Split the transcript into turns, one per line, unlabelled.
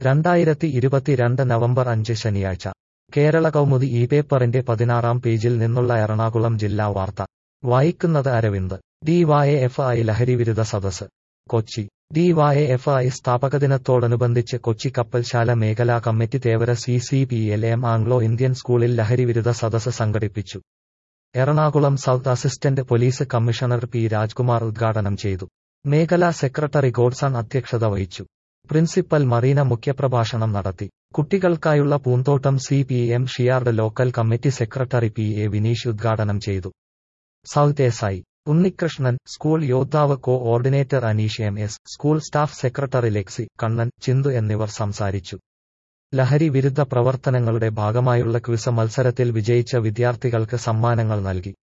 2022 November 5 ശനിയാഴ്ച കേരള കൗമുദി ഈ പേപ്പറിന്റെ 16-ാം പേജിൽ നിന്നുള്ള എറണാകുളം ജില്ലാ വാർത്ത വായിക്കുന്നത് അരവിന്ദ്. ഡിവൈഎഫ്ഐ ലഹരിവിരുദ്ധ സദസ്സ് കൊച്ചി. ഡിവൈഎഫ്ഐ സ്ഥാപകദിനത്തോടനുബന്ധിച്ച് കൊച്ചി കപ്പൽശാല മേഖലാ കമ്മിറ്റി തേവര CCPLM ആംഗ്ലോ ഇന്ത്യൻ സ്കൂളിൽ ലഹരിവിരുദ്ധ സദസ്സ് സംഘടിപ്പിച്ചു. Ernakulam south assistant police commissioner P Rajkumar ഉദ്ഘാടനം ചെയ്തു. മേഖലാ സെക്രട്ടറി ഗോഡ്സൺ അധ്യക്ഷത വഹിച്ചു. പ്രിൻസിപ്പൽ മറീന മുഖ്യപ്രഭാഷണം നടത്തി. കുട്ടികൾക്കായുള്ള പൂന്തോട്ടം CPM ഷിയാർഡ് local committee secretary PA Vineesh ഉദ്ഘാടനം ചെയ്തു. സൗത്ത് SI ഉണ്ണികൃഷ്ണൻ, സ്കൂൾ യോദ്ധാവ് coordinator Aneesh MS, school staff secretary Lexi, Kannan, Chinthu എന്നിവർ സംസാരിച്ചു. ലഹരി വിരുദ്ധ പ്രവർത്തനങ്ങളുടെ ഭാഗമായുള്ള ക്വിസ് മത്സരത്തിൽ വിജയിച്ച വിദ്യാർത്ഥികൾക്ക് സമ്മാനങ്ങൾ നൽകി.